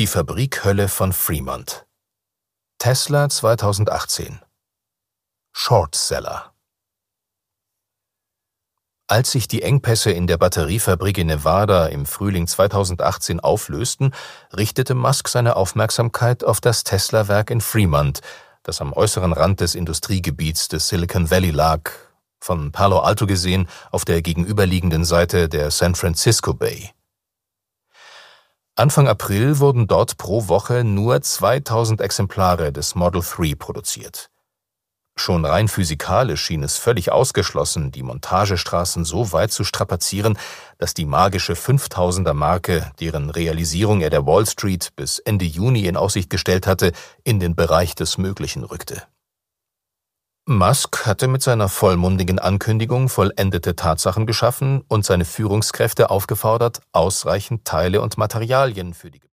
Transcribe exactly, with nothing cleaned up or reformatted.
Die Fabrikhölle von Fremont. Tesla zweitausendachtzehn. Shortseller. Als sich die Engpässe in der Batteriefabrik in Nevada im Frühling zweitausendachtzehn auflösten, richtete Musk seine Aufmerksamkeit auf das Tesla-Werk in Fremont, das am äußeren Rand des Industriegebiets des Silicon Valley lag, von Palo Alto gesehen auf der gegenüberliegenden Seite der San Francisco Bay. Anfang April wurden dort pro Woche nur zweitausend Exemplare des Model drei produziert. Schon rein physikalisch schien es völlig ausgeschlossen, die Montagestraßen so weit zu strapazieren, dass die magische fünftausender-Marke, deren Realisierung er der Wall Street bis Ende Juni in Aussicht gestellt hatte, in den Bereich des Möglichen rückte. Musk hatte mit seiner vollmundigen Ankündigung vollendete Tatsachen geschaffen und seine Führungskräfte aufgefordert, ausreichend Teile und Materialien für die